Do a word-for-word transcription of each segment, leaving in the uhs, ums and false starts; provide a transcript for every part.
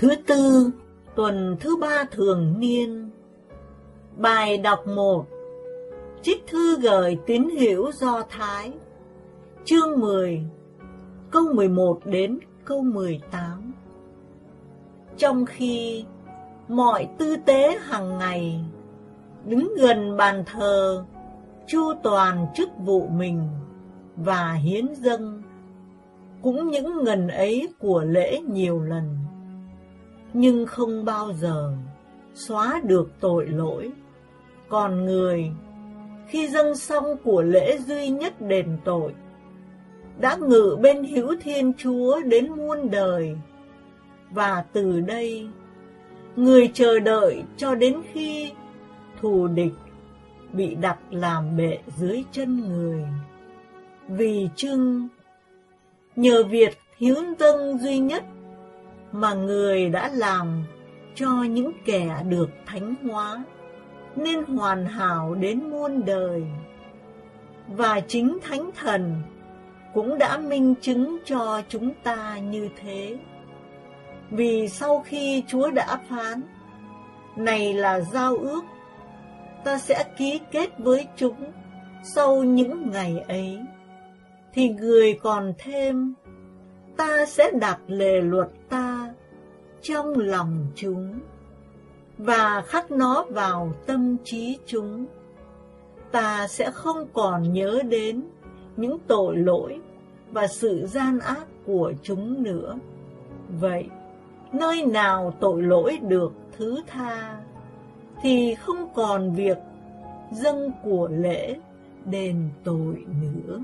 Thứ tư, tuần thứ ba thường niên. Bài đọc một. Trích thư gửi tín hữu Do Thái. Chương mười, câu mười một đến câu mười tám. Trong khi mọi tư tế hàng ngày đứng gần bàn thờ, chu toàn chức vụ mình và hiến dâng, cũng những ngần ấy của lễ nhiều lần, nhưng không bao giờ xóa được tội lỗi. Còn người, khi dâng xong của lễ duy nhất đền tội, đã ngự bên hữu Thiên Chúa đến muôn đời, và từ đây người chờ đợi cho đến khi thù địch bị đặt làm bệ dưới chân người. Vì chưng nhờ việc hiến dâng duy nhất mà người đã làm cho những kẻ được thánh hóa nên hoàn hảo đến muôn đời. Và chính Thánh Thần cũng đã minh chứng cho chúng ta như thế. Vì sau khi Chúa đã phán, này là giao ước, ta sẽ ký kết với chúng sau những ngày ấy, thì người còn thêm, ta sẽ đặt lề luật ta trong lòng chúng và khắc nó vào tâm trí chúng. Ta sẽ không còn nhớ đến những tội lỗi và sự gian ác của chúng nữa. Vậy, nơi nào tội lỗi được thứ tha, thì không còn việc dâng của lễ đền tội nữa.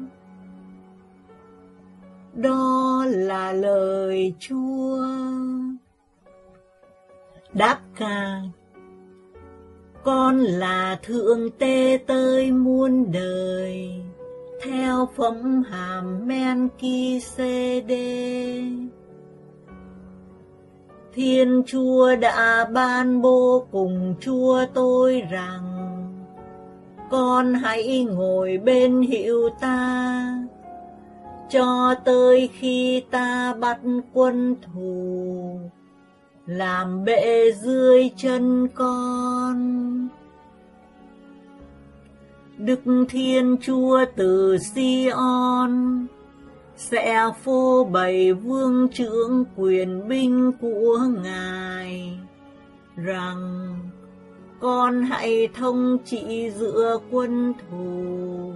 Đó là lời Chúa. Đáp ca. Con là thượng tế tơi muôn đời, theo phẩm hàm Men-ki-sê-đê. Thiên Chúa đã ban bố cùng Chúa tôi rằng, con hãy ngồi bên hữu ta, cho tới khi ta bắt quân thù làm bệ dưới chân con. Đức Thiên Chúa từ Si-on sẽ phô bày vương chưởng quyền binh của Ngài, rằng con hãy thông trị giữa quân thù.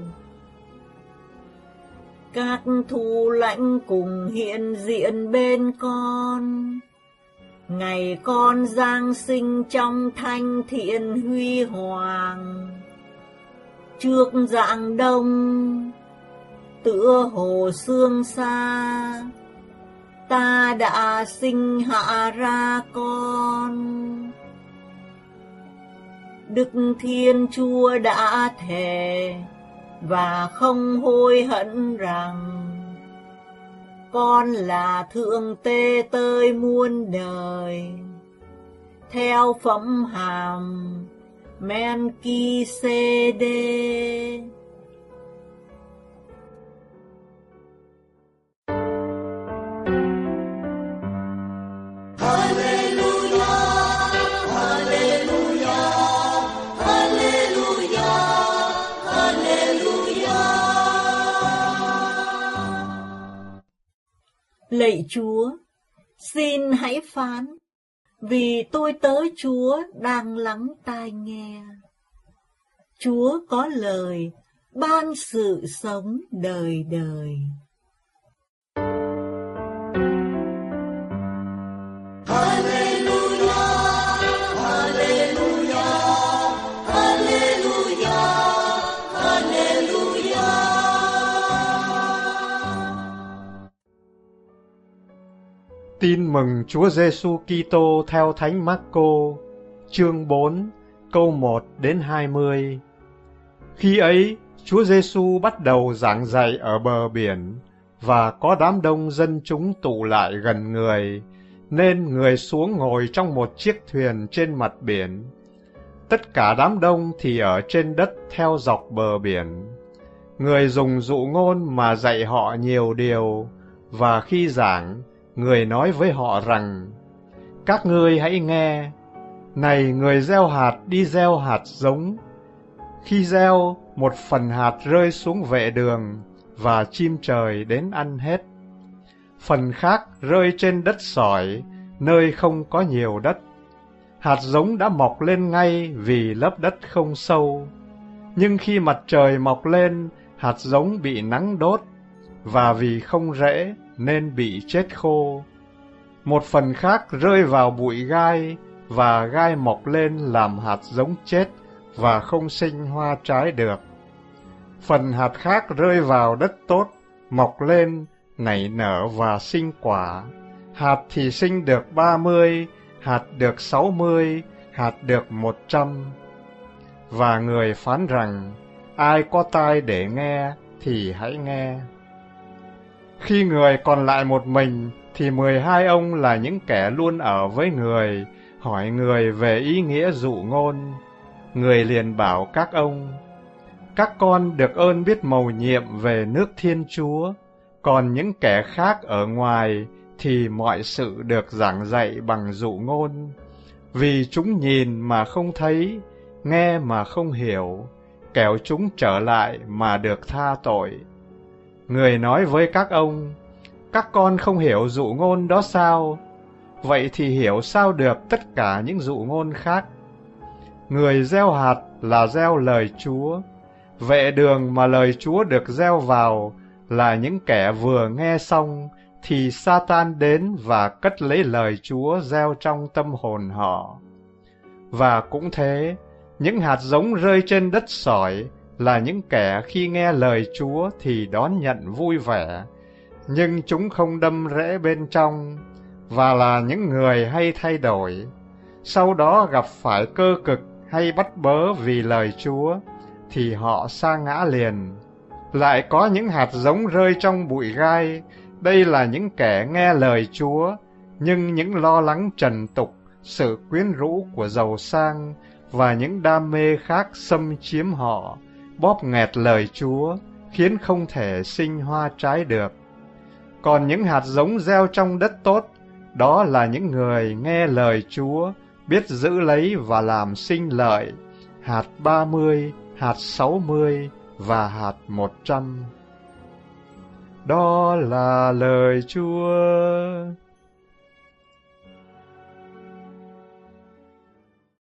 Các thủ lãnh cùng hiện diện bên con, ngày con giáng sinh trong thanh thiện huy hoàng. Trước rạng đông, tựa hồ sương xa, ta đã sinh hạ ra con. Đức Thiên Chúa đã thề và không hối hận rằng, con là thượng tế tơi muôn đời, theo phẩm hàm Men-ki-sê-đê. Lạy Chúa, xin hãy phán, vì tôi tớ Chúa đang lắng tai nghe. Chúa có lời ban sự sống đời đời. Tin mừng Chúa Giêsu Kitô theo Thánh Mác-cô, chương bốn, câu một đến hai mươi. Khi ấy, Chúa Giêsu bắt đầu giảng dạy ở bờ biển, và có đám đông dân chúng tụ lại gần người, nên người xuống ngồi trong một chiếc thuyền trên mặt biển. Tất cả đám đông thì ở trên đất theo dọc bờ biển. Người dùng dụ ngôn mà dạy họ nhiều điều, và khi giảng, người nói với họ rằng, các ngươi hãy nghe. Này người gieo hạt đi gieo hạt giống. Khi gieo, một phần hạt rơi xuống vệ đường, và chim trời đến ăn hết. Phần khác rơi trên đất sỏi, nơi không có nhiều đất. Hạt giống đã mọc lên ngay vì lớp đất không sâu. Nhưng khi mặt trời mọc lên, hạt giống bị nắng đốt, và vì không rễ nên bị chết khô. Một phần khác rơi vào bụi gai, và gai mọc lên làm hạt giống chết và không sinh hoa trái được. Phần hạt khác rơi vào đất tốt, mọc lên, nảy nở và sinh quả. Hạt thì sinh được ba mươi, hạt được sáu mươi, hạt được một trăm. Và người phán rằng, ai có tai để nghe thì hãy nghe. Khi người còn lại một mình, thì mười hai ông là những kẻ luôn ở với người, hỏi người về ý nghĩa dụ ngôn. Người liền bảo các ông, các con được ơn biết mầu nhiệm về nước Thiên Chúa, còn những kẻ khác ở ngoài thì mọi sự được giảng dạy bằng dụ ngôn, vì chúng nhìn mà không thấy, nghe mà không hiểu, kẻo chúng trở lại mà được tha tội. Người nói với các ông, các con không hiểu dụ ngôn đó sao? Vậy thì hiểu sao được tất cả những dụ ngôn khác? Người gieo hạt là gieo lời Chúa. Vệ đường mà lời Chúa được gieo vào là những kẻ vừa nghe xong, thì Sa-tan đến và cất lấy lời Chúa gieo trong tâm hồn họ. Và cũng thế, những hạt giống rơi trên đất sỏi là những kẻ khi nghe lời Chúa thì đón nhận vui vẻ, nhưng chúng không đâm rễ bên trong, và là những người hay thay đổi. Sau đó gặp phải cơ cực hay bắt bớ vì lời Chúa, thì họ sa ngã liền. Lại có những hạt giống rơi trong bụi gai, đây là những kẻ nghe lời Chúa, nhưng những lo lắng trần tục, sự quyến rũ của giàu sang và những đam mê khác xâm chiếm họ, bóp nghẹt lời Chúa, khiến không thể sinh hoa trái được. Còn những hạt giống gieo trong đất tốt, đó là những người nghe lời Chúa, biết giữ lấy và làm sinh lợi, hạt ba mươi, hạt sáu mươi và hạt một trăm. Đó là lời Chúa.